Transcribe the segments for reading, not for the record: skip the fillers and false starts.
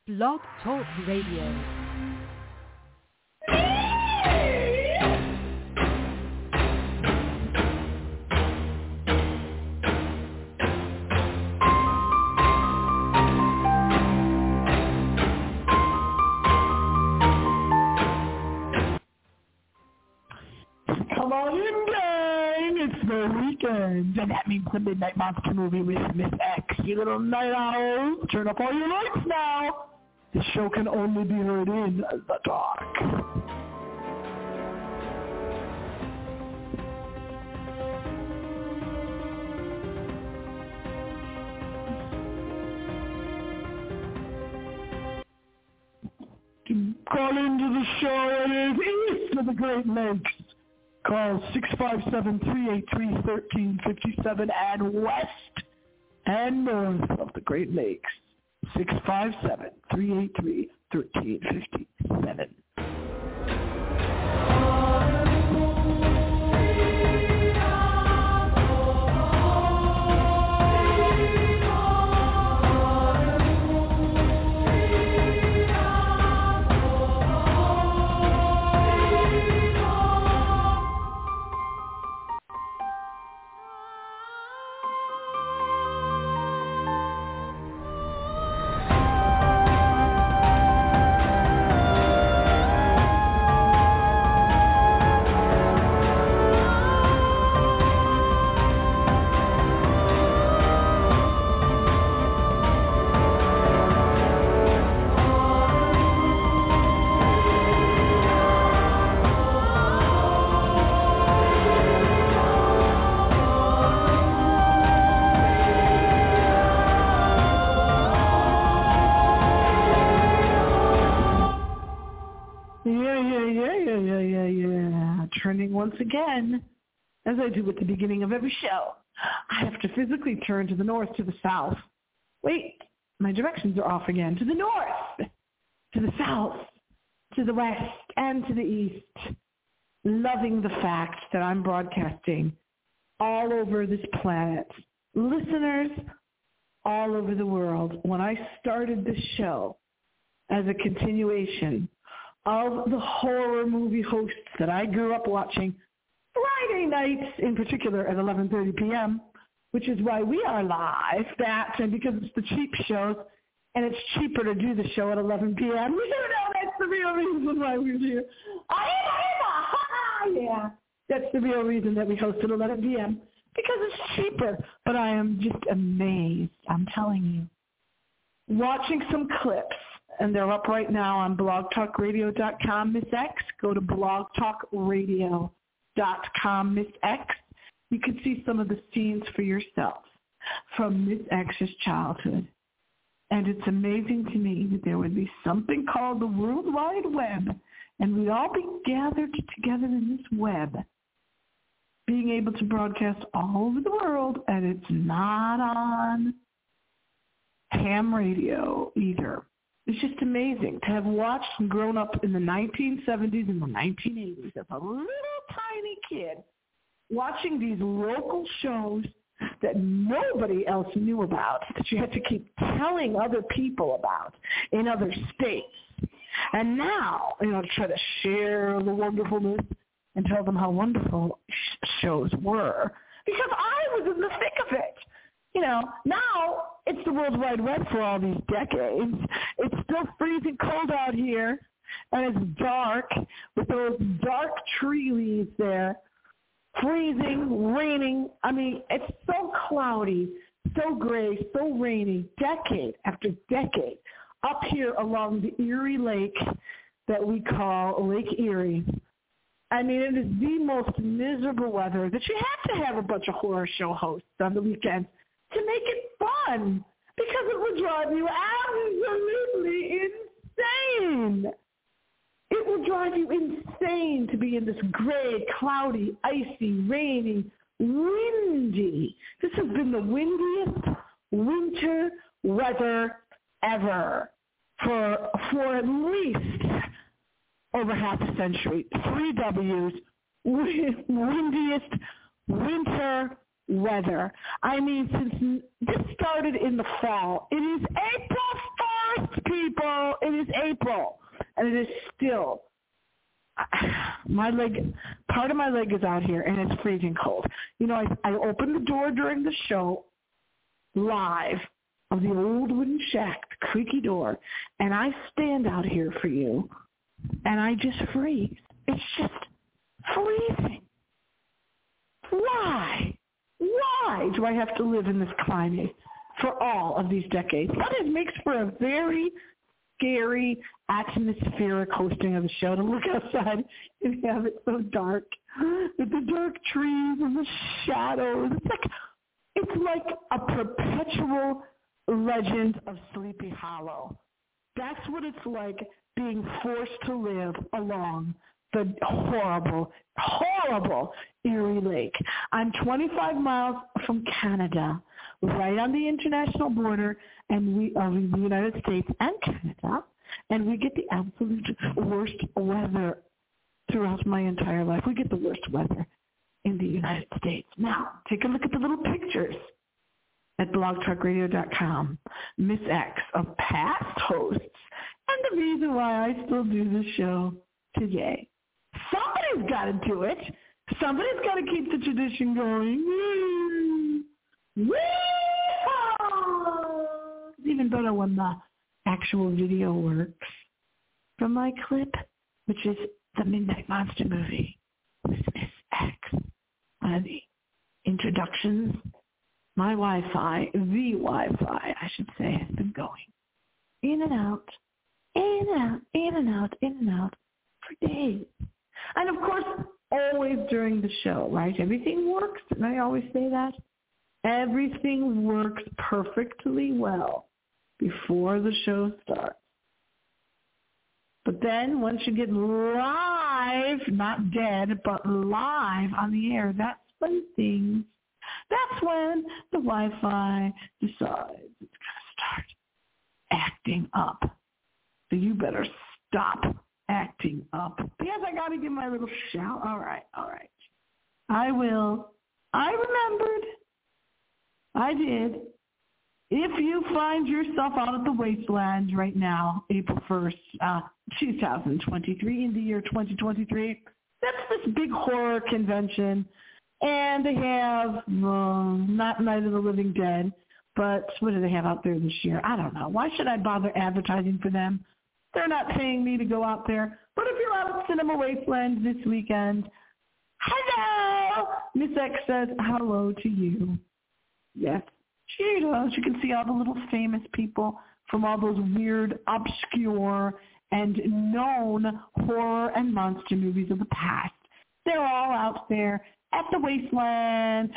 Blog Talk Radio. Come on in, gang. It's the weekend, and that means the Midnight Monster movie with Miss X. You little night owls, turn up all your lights now. This show can only be heard in the dark. Call into the show. It is east of the Great Lakes. Call 657-383-1357 and west and north of the Great Lakes. 657-383-1357. Turning once again, as I do at the beginning of every show, I have to physically turn to the north, to the south. Wait, my directions are off again. To the north, to the south, to the west, and to the east. Loving the fact that I'm broadcasting all over this planet. Listeners all over the world. When I started this show as a continuation of the horror movie hosts that I grew up watching Friday nights, in particular at 11:30 p.m., which is why we are live, and because it's the cheap shows, and it's cheaper to do the show at 11 p.m. You know, that's the real reason why we're here. Yeah, that's the real reason that we host at 11 p.m., because it's cheaper. But I am just amazed, I'm telling you. Watching some clips, and they're up right now on blogtalkradio.com, Miss X. Go to blogtalkradio.com, Miss X. You can see some of the scenes for yourself from Miss X's childhood. And it's amazing to me that there would be something called the World Wide Web, and we'd all be gathered together in this web, being able to broadcast all over the world, and it's not on ham radio either. It's just amazing to have watched and grown up in the 1970s and the 1980s as a little tiny kid, watching these local shows that nobody else knew about, that you had to keep telling other people about in other states. And now, to try to share the wonderfulness and tell them how wonderful shows were, because I was in the thick of it. Now it's the World Wide Web for all these decades. It's still freezing cold out here, and it's dark with those dark tree leaves there, freezing, raining. I mean, it's so cloudy, so gray, so rainy, decade after decade, up here along the Erie Lake that we call Lake Erie. I mean, it is the most miserable weather that you have to have a bunch of horror show hosts on the weekends to make it fun, because it will drive you absolutely insane. It will drive you insane to be in this gray, cloudy, icy, rainy, windy. This has been the windiest winter weather ever for at least over half a century. 3 W's, windiest winter weather. I mean, since this started in the fall, it is April 1st, people. April, and it is still, part of my leg is out here, and it's freezing cold. You know, I opened the door during the show live of the old wooden shack, the creaky door, and I stand out here for you, and I just freeze. It's just freezing. Why? Why do I have to live in this climate for all of these decades? That makes for a very scary, atmospheric hosting of the show, to look outside and have it so dark with the dark trees and the shadows. It's like a perpetual legend of Sleepy Hollow. That's what it's like being forced to live along the horrible, horrible Erie Lake. I'm 25 miles from Canada, right on the international border, and we are in the United States and Canada, and we get the absolute worst weather throughout my entire life. We get the worst weather in the United States. Now, take a look at the little pictures at blogtalkradio.com. Miss X of past hosts, and the reason why I still do this show today. Somebody's got to do it. Somebody's got to keep the tradition going. Even better when the actual video works. From my clip, which is the Midnight Monster movie with Miss X. One of the introductions. My Wi-Fi, the Wi-Fi, I should say, has been going in and out, in and out, in and out, in and out for days. And, of course, always during the show, right? Everything works. Didn't I always say that? Everything works perfectly well before the show starts. But then once you get live, not dead, but live on the air, that's when the Wi-Fi decides it's going to start acting up. So you better stop acting up. Yes, I got to give my little shout. All right. I will. I remembered. I did. If you find yourself out at the wasteland right now, April 1st, 2023, in the year 2023, that's this big horror convention. And they have, not Night of the Living Dead, but what do they have out there this year? I don't know. Why should I bother advertising for them? They're not paying me to go out there. But if you're out at Cinema Wasteland this weekend, hello! Miss X says hello to you. Yes, she does. You can see all the little famous people from all those weird, obscure, and known horror and monster movies of the past. They're all out there at the Wasteland,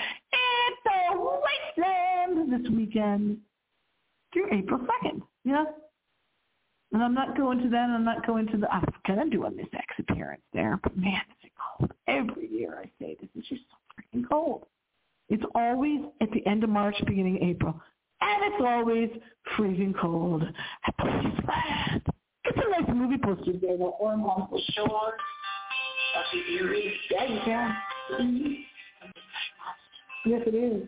this weekend through April 2nd. Yeah. And I'm not going to that. I'm not going to the, I'm going to do a Miss X appearance there. But man, is it cold. Every year I say this. It's just so freaking cold. It's always at the end of March, beginning of April. And it's always freezing cold at the Wasteland. Get some nice movie posters there, though. Or along the shore of the Erie. Yeah, you can. Mm-hmm. Yes, it is.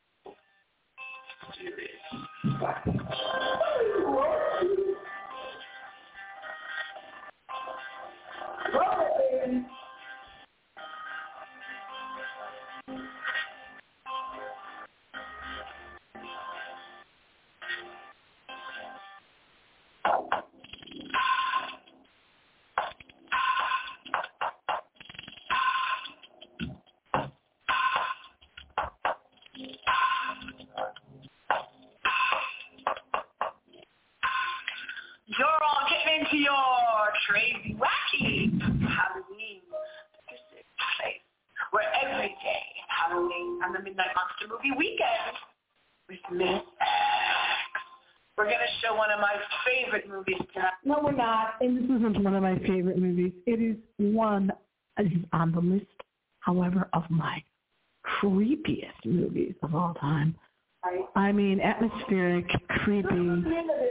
You're all getting into your crazy, wacky Halloween place, where every day is Halloween and the Midnight Monster movie weekend with Miss X. We're going to show one of my favorite movies tonight. No, we're not. And this isn't one of my favorite movies. It is one, it is on the list, however, of my creepiest movies of all time. Right. I mean, atmospheric, creepy.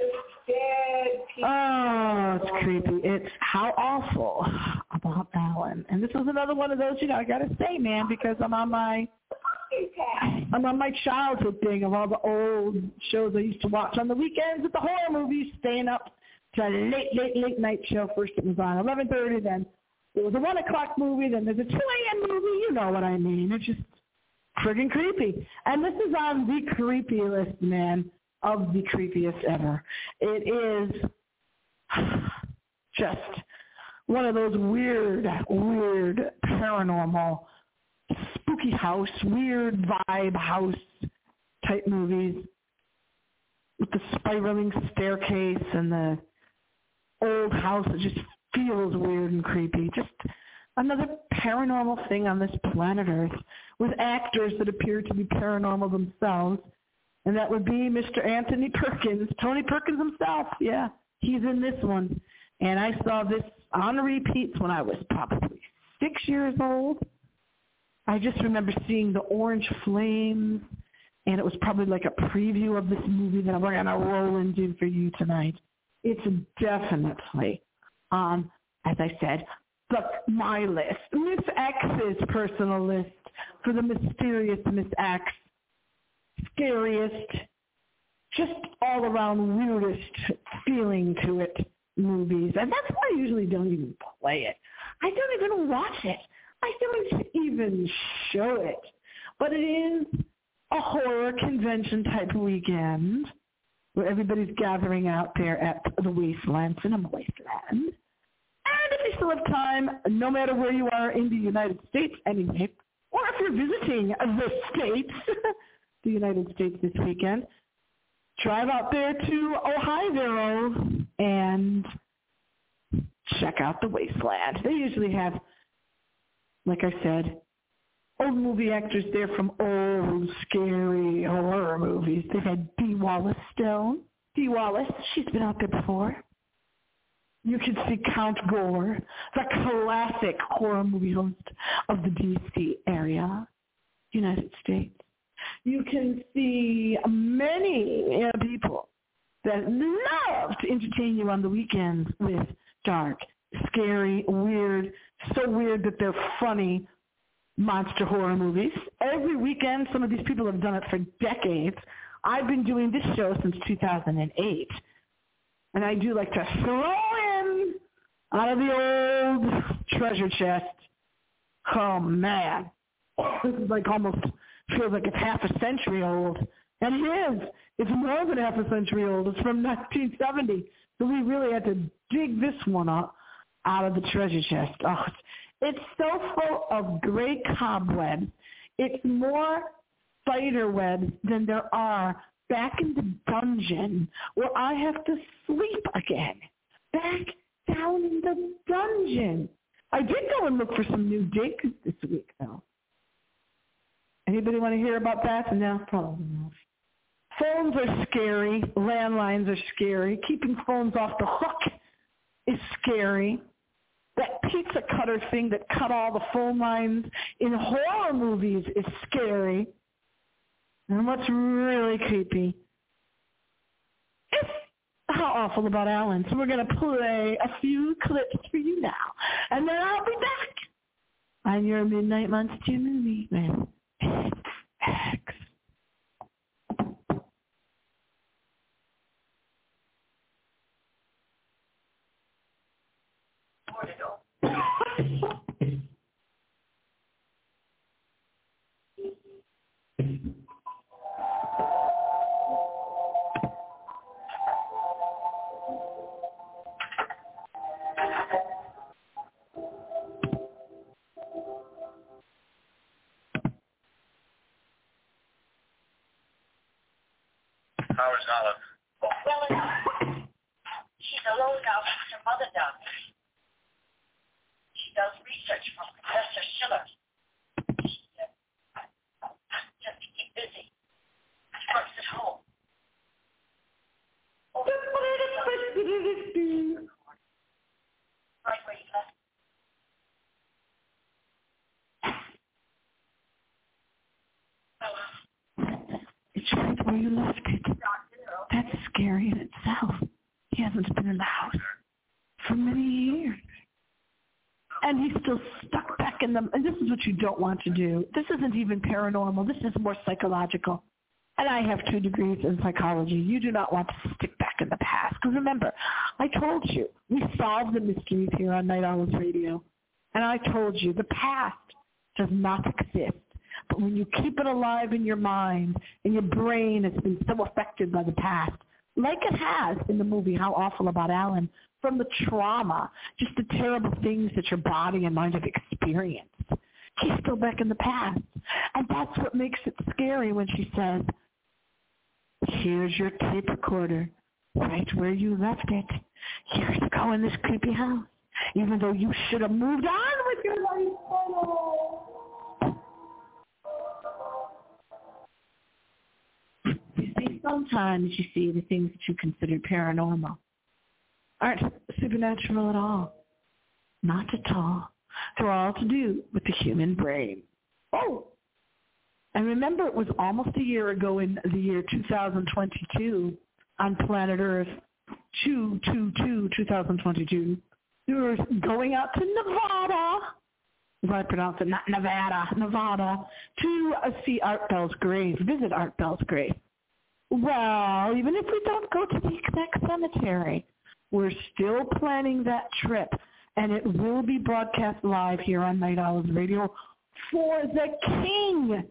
Oh, it's creepy. It's How Awful About Alan. And this was another one of those, I got to say, man, because I'm on my childhood thing of all the old shows I used to watch on the weekends at the horror movies, staying up It's a late night show. First it was on 11:30, then it was a 1 o'clock movie, then there's a 2 a.m. movie. You know what I mean. It's just friggin' creepy. And this is on the creepy list, man, of the creepiest ever. It is just one of those weird paranormal, spooky house, weird vibe house type movies with the spiraling staircase and the old house that just feels weird and creepy. Just another paranormal thing on this planet Earth with actors that appear to be paranormal themselves. And that would be Mr. Anthony Perkins, Tony Perkins himself. Yeah, he's in this one. And I saw this on repeats when I was probably 6 years old. I just remember seeing the orange flames, and it was probably like a preview of this movie that we're going to roll into for you tonight. It's definitely on, as I said, my list, Miss X's personal list for the mysterious Miss X, scariest, just all around weirdest feeling to it movies. And that's why I usually don't even play it. I don't even watch it. I don't even show it. But it is a horror convention type weekend where everybody's gathering out there at the Wasteland, Cinema Wasteland. And if you still have time, no matter where you are in the United States anyway, or if you're visiting the States, the United States this weekend, drive out there to Ohio and check out the Wasteland. They usually have, like I said, old movie actors there from old, scary horror movies. They've had Dee Wallace Stone. Dee Wallace, she's been out there before. You can see Count Gore, the classic horror movie host of the D.C. area, United States. You can see many people that love to entertain you on the weekends with dark, scary, weird, so weird that they're funny monster horror movies. Every weekend, some of these people have done it for decades. I've been doing this show since 2008. And I do like to throw in out of the old treasure chest. Oh, man. This is like almost feels like it's half a century old. And it is. It's more than half a century old. It's from 1970. So we really had to dig this one up out of the treasure chest. Oh, it's so full of gray cobwebs. It's more spider webs than there are back in the dungeon where I have to sleep again. Back down in the dungeon. I did go and look for some new digs this week, though. Anybody want to hear about that? No, probably not. Phones are scary. Landlines are scary. Keeping phones off the hook is scary. That pizza cutter thing that cut all the phone lines in horror movies is scary. And what's really creepy is how awful about Alan. So we're going to play a few clips for you now. And then I'll be back on your Midnight Monster Movie, man. X. How is Olive? Well enough. She's alone now because her mother died. She does research for Professor Schiller. She just to keep busy. She works at home. Oh, right where you left. It's right where you left it. That's scary in itself. He hasn't been in the house for many years. And he's still stuck back in the... And this is what you don't want to do. This isn't even paranormal. This is more psychological. and I have 2 degrees in psychology. You do not want to stick back in the past. Because remember, I told you, we solve the mysteries here on Night Owls Radio. And I told you, the past does not exist. But when you keep it alive in your mind, and your brain has been so affected by the past, like it has in the movie How Awful About Alan, from the trauma, just the terrible things that your body and mind have experienced, she's still back in the past. And that's what makes it scary when she says, here's your tape recorder, right where you left it. Here you go in this creepy house, even though you should have moved on with your life. You see, sometimes you see the things that you consider paranormal aren't supernatural at all. Not at all. They're all to do with the human brain. Oh! And remember, it was almost a year ago in the year 2022 on planet Earth, 2022. We were going out to Nevada, if I pronounce it, not Nevada, Nevada, to see Art Bell's grave, visit Art Bell's grave. Well, even if we don't go to the exact cemetery, we're still planning that trip, and it will be broadcast live here on Night Owls Radio for the king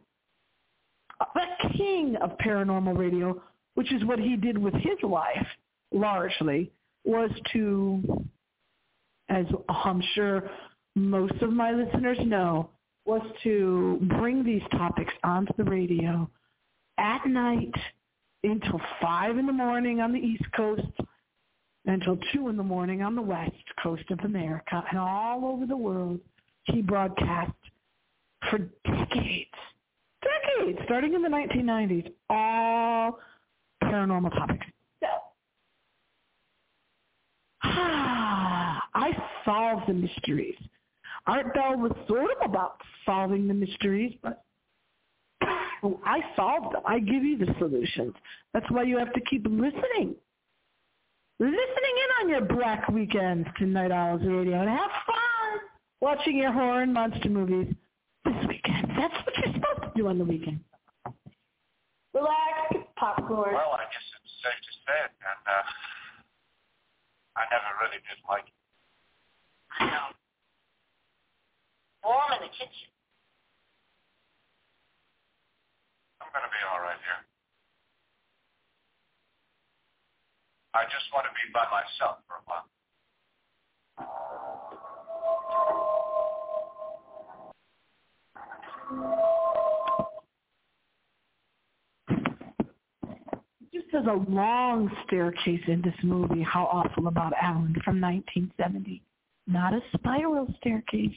of paranormal radio, which is what he did with his life, largely, was to, as I'm sure most of my listeners know, was to bring these topics onto the radio at night until 5 in the morning on the East Coast, until 2 in the morning on the West Coast of America, and all over the world. He broadcast for decades, starting in the 1990s, all paranormal topics. So, I solved the mysteries. Art Bell was sort of about solving the mysteries, but I solved them. I give you the solutions. That's why you have to keep listening. Listening in on your black weekends to Night Owls Radio and have fun watching your horror and monster movies this weekend. That's what you're supposed to do on the weekend. Relax, popcorn. Well, I guess it's safe to say it, and I never really did like it. I know. Warm in the kitchen. I'm going to be all right here. I just want to be by myself for a while. Just as a long staircase in this movie, How Awful About Alan from 1970. Not a spiral staircase.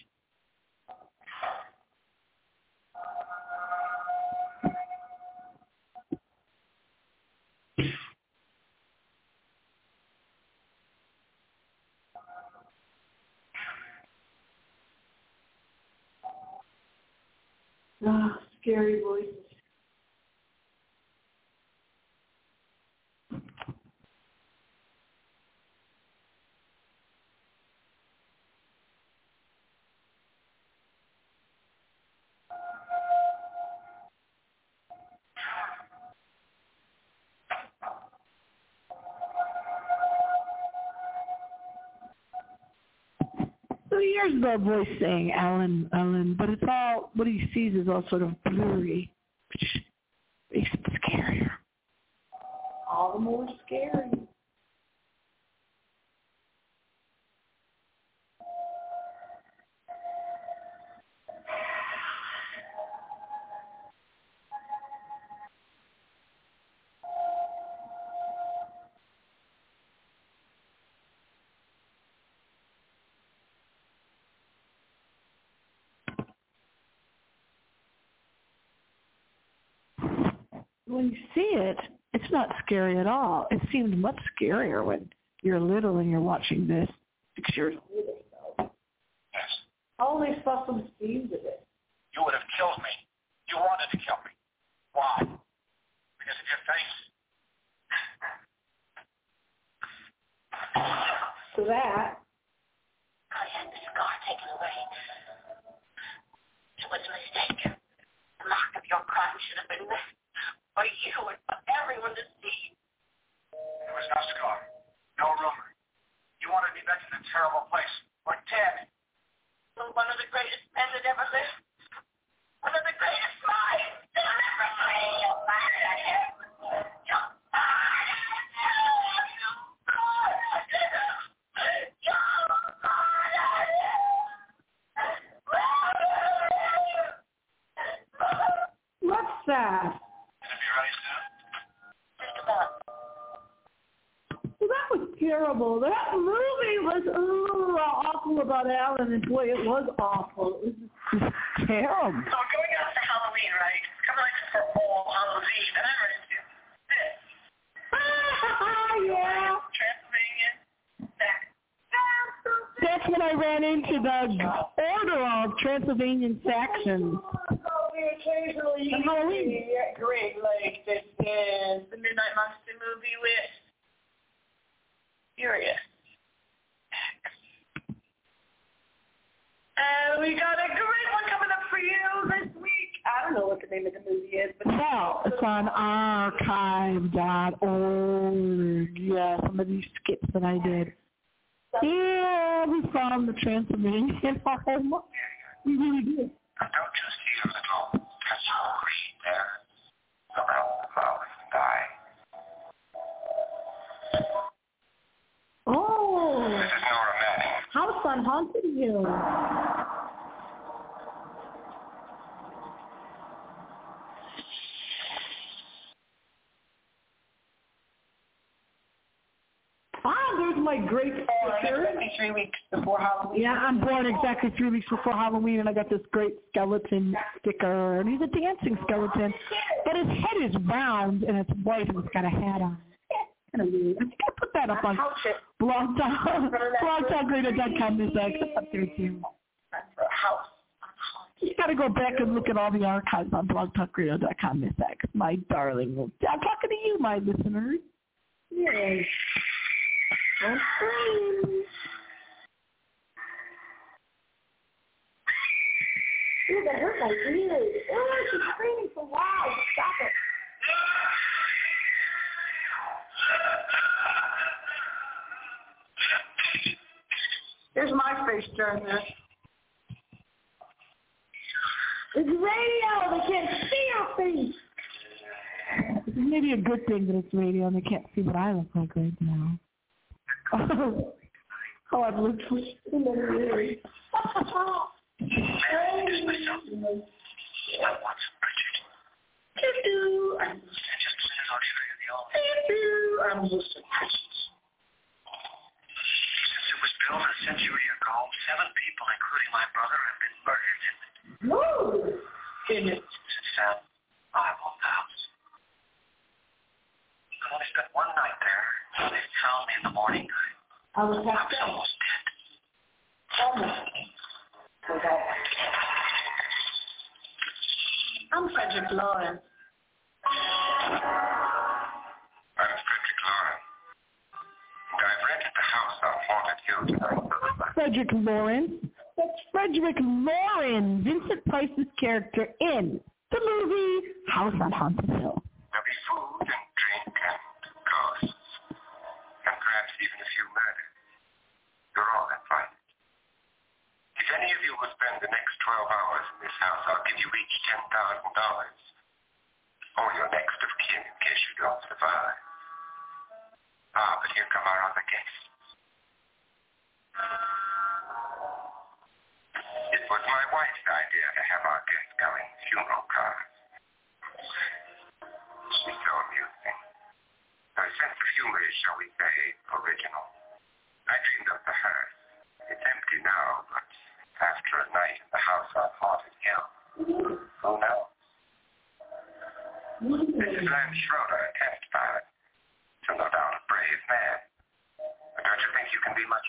Scary voices. So here's the voice saying, Alan, but it's all, what he sees is all sort of blurry, which makes it scarier. All the more scary. When you see it, it's not scary at all. It seemed much scarier when you're little and you're watching this 6 years old or so. Yes. I only saw some scenes of it. You would have killed me. You wanted to kill me. Why? Because of your face? So that. I had the scar taken away. It was a mistake. The mark of your crime should have been left. for you and for everyone to see. There was no scar, no rumor. You wanted me back in a terrible place. We're dead. One of the greatest men that ever lived. One of the greatest minds that ever lived. What's that? Gonna be ready soon? Just about. Well, that was terrible. That movie was awful about Alan, and boy, it was awful. It was just terrible. So we're going out to Halloween, right? It's coming like for all Halloween, and I run into this. Yeah. Transylvania. That's when I ran into the order of Transylvanian Saxons. We occasionally On Halloween. Great, like this is the Midnight Monster movie with Furious. We got a great one coming up for you this week. I don't know what the name of the movie is, but Well, it's on archive.org. Yeah, some of these skits that I did. Yeah, we found the Transylvanian home. We really did. But don't you see a little pencil green there around the mouth and eye? Oh, This is Nora Manning. House on Haunted Hill. There's my great sticker. 3 weeks before Halloween. Yeah, I'm born exactly 3 weeks before Halloween, and I got this great skeleton sticker. And he's a dancing skeleton, but his head is round, and it's white, and it's got a hat on. Kind of weird. I think I put that up on blogtalkradio.com. There's that up there, too. You got to go back and look at all the archives on blogtalkradio.com, Miss X, my darling. I'm talking to you, my listeners. Yes. I'm screaming. Ooh, that hurt my ears. Oh, she's screaming so loud. Stop it. Here's my face during this. It's radio. They can't see our face. This is maybe a good thing that it's radio and they can't see what I look like right now. Oh, I've looked for so many years. I'm just a Christmas. Since it was built a century ago, 7 people, including my brother, have been murdered in it. Woo! In it. Since then, I bought the house. I only spent one night there. They found me in the morning. I was almost dead. I'm Frederick Lawrence. I'm Frederick Lawrence. And I've rented the house on Haunted Hill tonight. Frederick Lawrence. That's Frederick Lawrence, Vincent Price's character in the movie House on Haunted Hill. There'll be food and drink and ghosts. And perhaps even a few murders. You're all invited. If any of you will spend the next 12 hours in this house, I'll give you each $10,000. Or your next of kin in case you don't survive. But here come our other guests. It was my wife's idea to have our guests come in funeral cars. She's so amusing. Her sense of humor is, shall we say, original. I dreamed up the hearse. It's empty now, but after a night in the house on Haunted Hill, who knows? Mrs. Lance Schroeder, a test pilot, so no doubt a brave man. But don't you think you can be much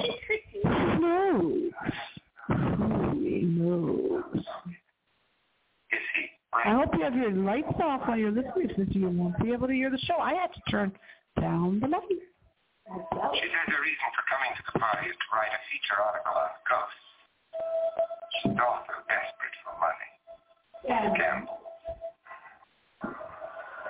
No. Is he? I hope you have your lights off while you're listening to this. You won't be able to hear the show. I had to turn down the lights. She says her reason for coming to the party is to write a feature article on ghosts. She's also desperate for money. Yeah. Gamble.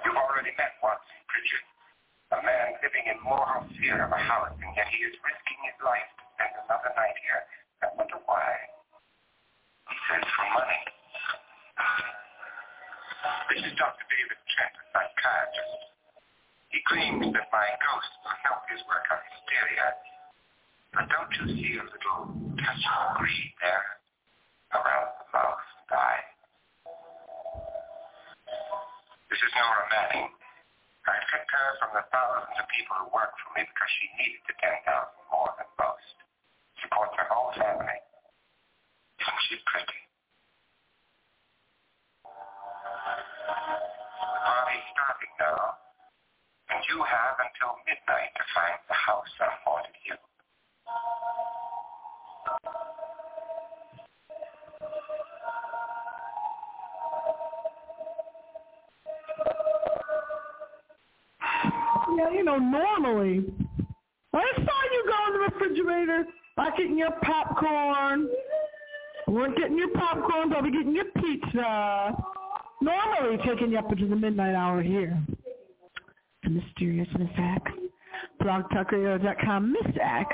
man living in mortal fear of a house, and yet he is risking his life to spend another night here. I wonder why. He says for money. This is Dr. David Trent, a psychiatrist. He claims that my ghost will help his work on hysteria. But don't you see a little touch of greed there around the mouth and eye? This is Nora Manning. I picked her from the thousands of people who work for me because she needed the 10,000 more than most. Supports her whole family. Isn't she pretty? The party's starting now, and you have until midnight to find the house on Haunted Hill. Yeah, normally, I saw you go in the refrigerator, not getting your popcorn. You weren't getting your popcorn, probably getting your pizza. Normally taking you up into the midnight hour here. The mysterious Miss X. BlogTalkRadio.com, Miss X.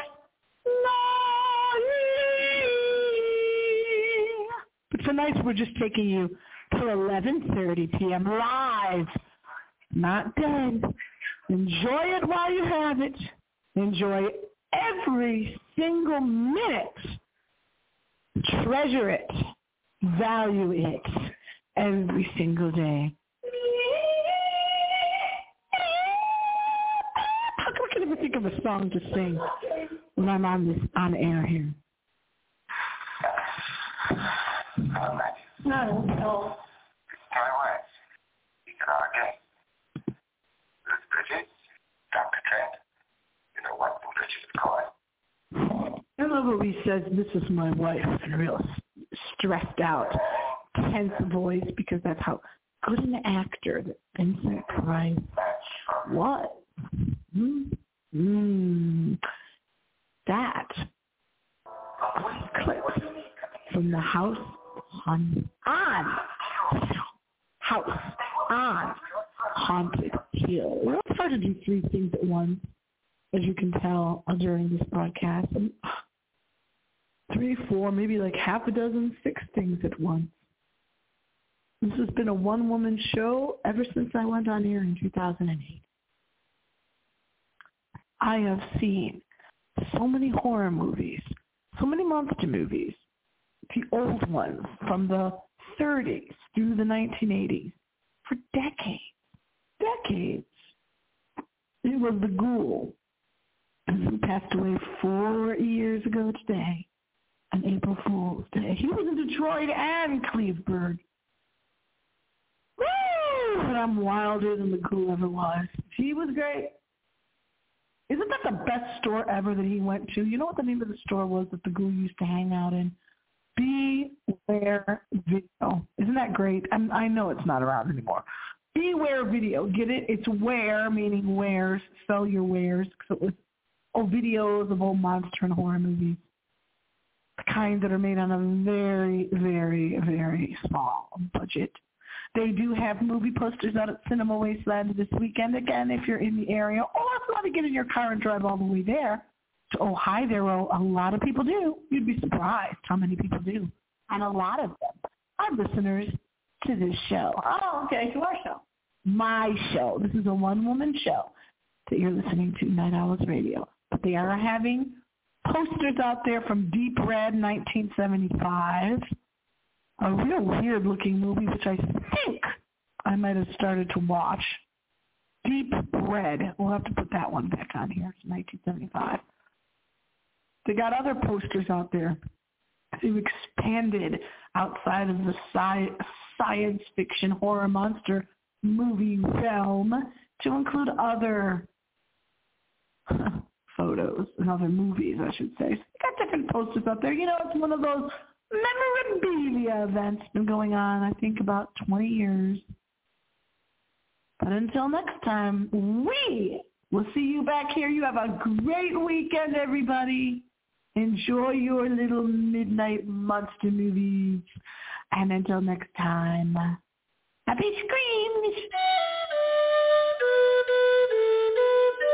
But tonight we're just taking you till 11:30 p.m. live. Not dead. Enjoy it while you have it. Enjoy every single minute. Treasure it. Value it every single day. How come I can never think of a song to sing when I'm on air here? No. My wife. You can argue. This Bridget, Dr. Trent. You know what Bridget is calling? I love how he says, "This is my wife," in a real stressed out, tense voice, because that's how good an actor that Vincent Price was. That clip from the House on Haunted Hill. It's hard to do three things at once, as you can tell during this broadcast. 3, 4, maybe like half a dozen, 6 things at once. This has been a one-woman show ever since I went on air in 2008. I have seen so many horror movies, so many monster movies, the old ones from the 30s through the 1980s, for decades. It was the Ghoul, who passed away 4 years ago today, on April Fool's Day. He was in Detroit and Cleveland. Woo! But I'm wilder than the Ghoul ever was. He was great. Isn't that the best store ever that he went to? You know what the name of the store was that the Ghoul used to hang out in? Beware Video. Isn't that great? I know it's not around anymore. Beware Video. Get it? It's wear, meaning wares. Sell your wares. So it was videos of old monster and horror movies. The kind that are made on a very, very, very small budget. They do have movie posters out at Cinema Wasteland this weekend, again, if you're in the area. Or if you want to get in your car and drive all the way there to Ohio, there a lot of people do. You'd be surprised how many people do. And a lot of them are listeners to this show. Oh, okay, to our show. My show. This is a one-woman show that you're listening to, Night Owls Radio. But they are having posters out there from Deep Red 1975. A real weird-looking movie, which I think I might have started to watch. Deep Red. We'll have to put that one back on here. It's 1975. They got other posters out there. They've expanded outside of the science fiction horror monster movie realm to include other photos and other movies, I should say. So they got different posters out there. You know, it's one of those memorabilia events been going on, I think, about 20 years. But until next time, we will see you back here. You have a great weekend, everybody. Enjoy your little midnight monster movies. And until next time, happy screams.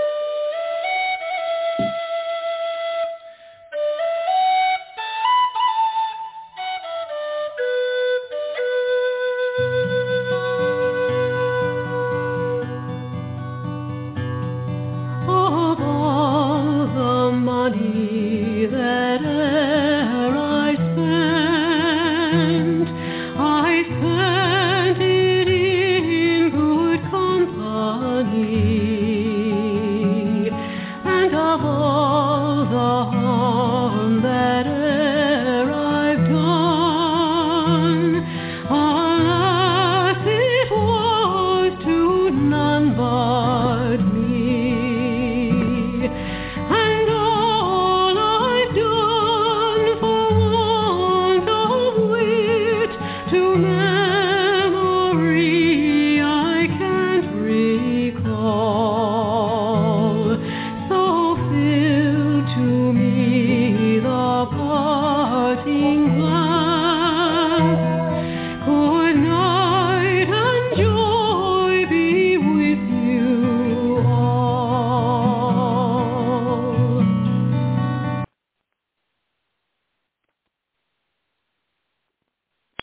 of all the